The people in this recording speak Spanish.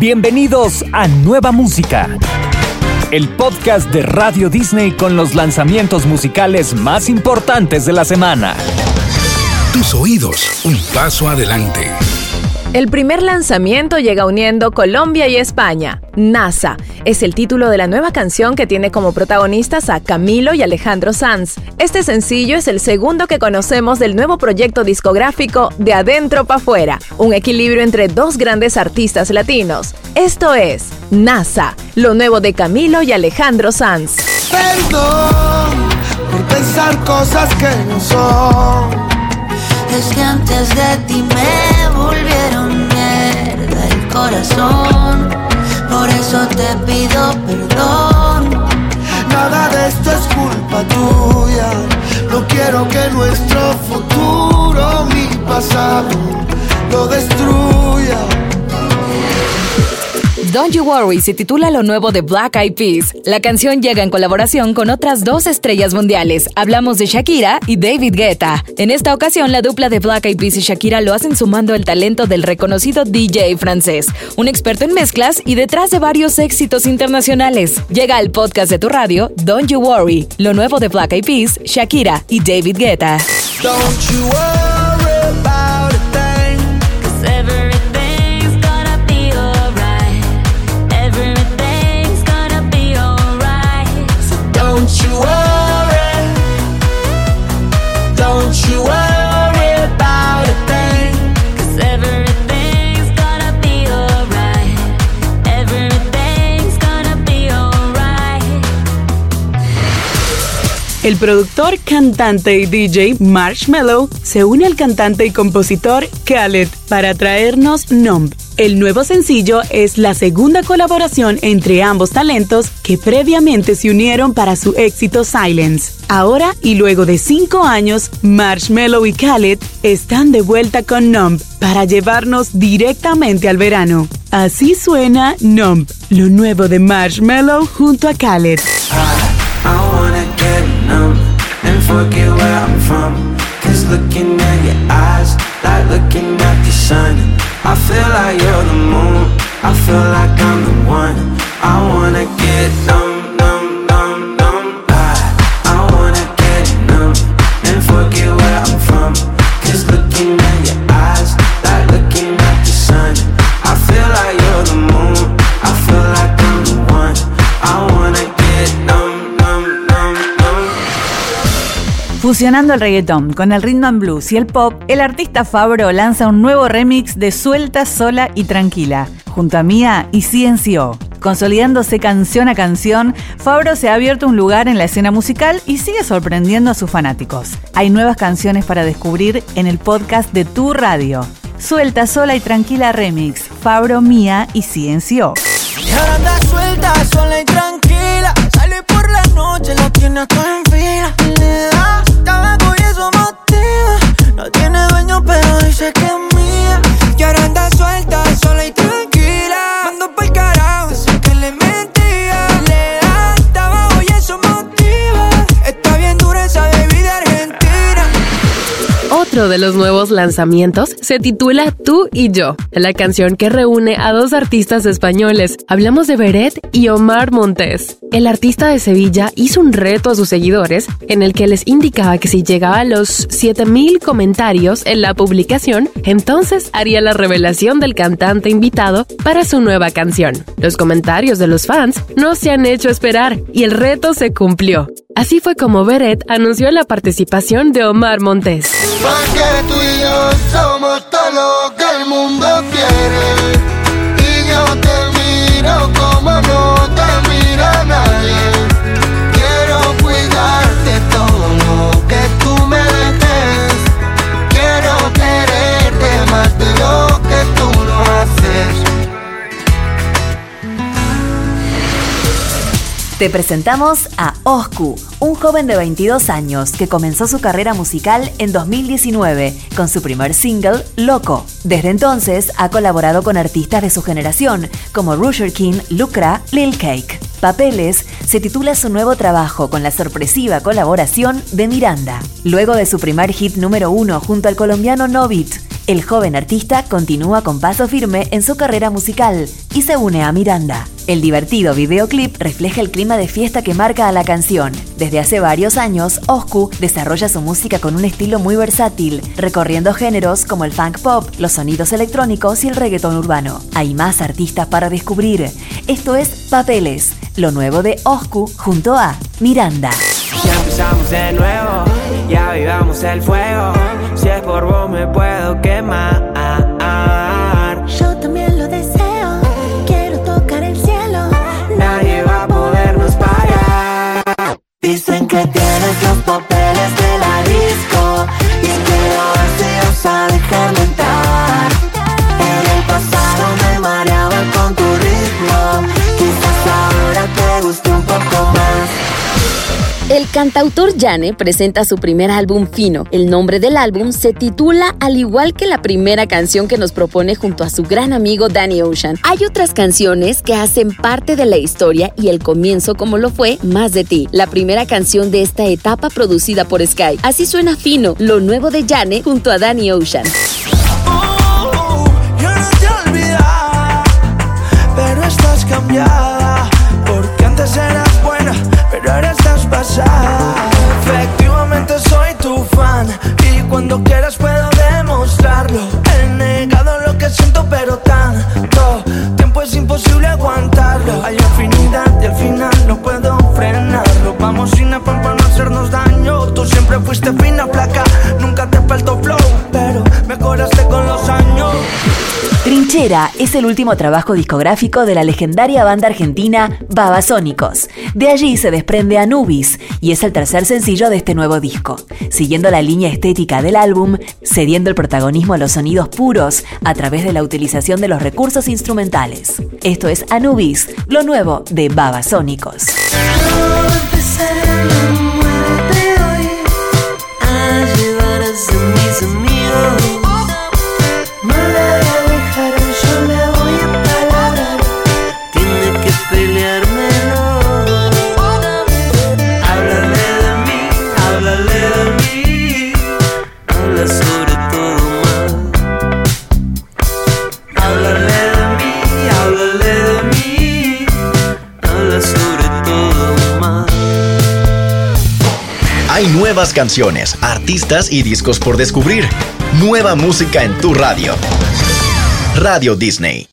Bienvenidos a Nueva Música, el podcast de Radio Disney con los lanzamientos musicales más importantes de la semana. Tus oídos, un paso adelante. El primer lanzamiento llega uniendo Colombia y España. NASA es el título de la nueva canción que tiene como protagonistas a Camilo y Alejandro Sanz. Este sencillo es el segundo que conocemos del nuevo proyecto discográfico De Adentro Pa' Afuera, un equilibrio entre dos grandes artistas latinos. Esto es NASA, lo nuevo de Camilo y Alejandro Sanz. Perdón por pensar cosas que no son. Es que antes de ti me volvieron mierda el corazón. Por eso te pido perdón. Nada de esto es culpa tuya. No quiero que nuestro futuro, mi pasado, lo destruya. Don't You Worry se titula lo nuevo de Black Eyed Peas. La canción llega en colaboración con otras dos estrellas mundiales. Hablamos de Shakira y David Guetta. En esta ocasión, la dupla de Black Eyed Peas y Shakira lo hacen sumando el talento del reconocido DJ francés, un experto en mezclas y detrás de varios éxitos internacionales. Llega al podcast de tu radio, Don't You Worry, lo nuevo de Black Eyed Peas, Shakira y David Guetta. Don't you worry about a thing, 'cause Everything's gonna be alright. Everything's gonna be alright. don't you worry. Don't you worry about a thing. 'Cause everything's gonna be alright. Everything's gonna be alright. El productor, cantante y DJ Marshmello se une al cantante y compositor Khaled para traernos Numb. El nuevo sencillo es la segunda colaboración entre ambos talentos que previamente se unieron para su éxito Silence. Ahora, y luego de 5 años, Marshmello y Khaled están de vuelta con Numb para llevarnos directamente al verano. Así suena Numb, lo nuevo de Marshmello junto a Khaled. I wanna get numb and forget where I'm from. 'Cause looking at your eyes, like looking at the sun. I feel like you're the moon, I feel like I'm the one. I wanna get numb, numb, numb, numb. I wanna get numb and forget where I'm from. 'Cause looking at your eyes, like looking at the sun. I feel like you're the moon, I feel like I'm the one. I wanna get numb. Fusionando el reggaetón con el rhythm and blues y el pop, el artista Fabro lanza un nuevo remix de Suelta, Sola y Tranquila, junto a Mía y CNCO. Consolidándose canción a canción, Fabro se ha abierto un lugar en la escena musical y sigue sorprendiendo a sus fanáticos. Hay nuevas canciones para descubrir en el podcast de Tu Radio. Suelta, Sola y Tranquila Remix, Fabro, Mía y CNCO. Y ahora anda suelta, sola y tranquila. Sale por la noche, la tiene hasta en fila. Le da tabaco y eso motiva. No tiene dueño, pero dice que es mía. Y ahora anda suelta, sola y tranquila. Mando pa'l carajo, eso que le mentía. Le da tabaco y eso motiva. Está bien dura esa bebida argentina. Otro de los nuevos lanzamientos se titula Tú y Yo, la canción que reúne a dos artistas españoles. Hablamos de Beret y Omar Montes. El artista de Sevilla hizo un reto a sus seguidores en el que les indicaba que si llegaba a los 7,000 comentarios en la publicación, entonces haría la revelación del cantante invitado para su nueva canción. Los comentarios de los fans no se han hecho esperar y el reto se cumplió. Así fue como Beret anunció la participación de Omar Montes. Porque tú y yo somos todo lo que el mundo quiere. Y yo te miro como no te mira nadie. Quiero cuidarte todo lo que tú me des. Quiero quererte más de lo que tú no haces. Te presentamos a Oscu, un joven de 22 años que comenzó su carrera musical en 2019 con su primer single, Loco. Desde entonces ha colaborado con artistas de su generación como Rusher King, Lucra, Lil Cake. Papeles se titula su nuevo trabajo con la sorpresiva colaboración de Miranda. Luego de su primer hit número 1 junto al colombiano Novit, El joven artista continúa con paso firme en su carrera musical y se une a Miranda. El divertido videoclip refleja el clima de fiesta que marca a la canción. Desde hace varios años, Oscu desarrolla su música con un estilo muy versátil, recorriendo géneros como el funk pop, los sonidos electrónicos y el reggaetón urbano. Hay más artistas para descubrir. Esto es Papeles, lo nuevo de Oscu junto a Miranda. Ya empezamos de nuevo, ya vivamos el fuego. Si es por vos me puedo quemar. Yo también lo deseo, quiero tocar el cielo. Nadie va a podernos parar. Dicen que tienes los papeles de la disco y quiero ver si os a dejarme entrar. En el pasado me mareaba con tu ritmo, quizás ahora te guste un poco más. El cantautor Yane presenta su primer álbum Fino. El nombre del álbum se titula al igual que la primera canción que nos propone junto a su gran amigo Danny Ocean. Hay otras canciones que hacen parte de la historia y el comienzo como lo fue Más de ti, la primera canción de esta etapa producida por Sky. Así suena Fino, lo nuevo de Yane junto a Danny Ocean. Yo no te olvidaba, pero estás cambiada, porque antes eras buena, pero ahora estás pasada. Efectivamente soy tu fan y cuando quieras puedo demostrarlo. He negado lo que siento, pero tanto tiempo es imposible aguantarlo. Hay afinidad y al final no puedo frenarlo. Vamos sin afán para no hacernos daño. Tú siempre fuiste fina, flaca, nunca te faltó flow, pero mejoraste con los años. Trinchera es el último trabajo discográfico de la legendaria banda argentina Babasónicos. De allí se desprende Anubis y es el tercer sencillo de este nuevo disco. Siguiendo la línea estética del álbum, cediendo el protagonismo a los sonidos puros a través de la utilización de los recursos instrumentales. Esto es Anubis, lo nuevo de Babasónicos. Hay nuevas canciones, artistas y discos por descubrir. Nueva música en tu radio. Radio Disney.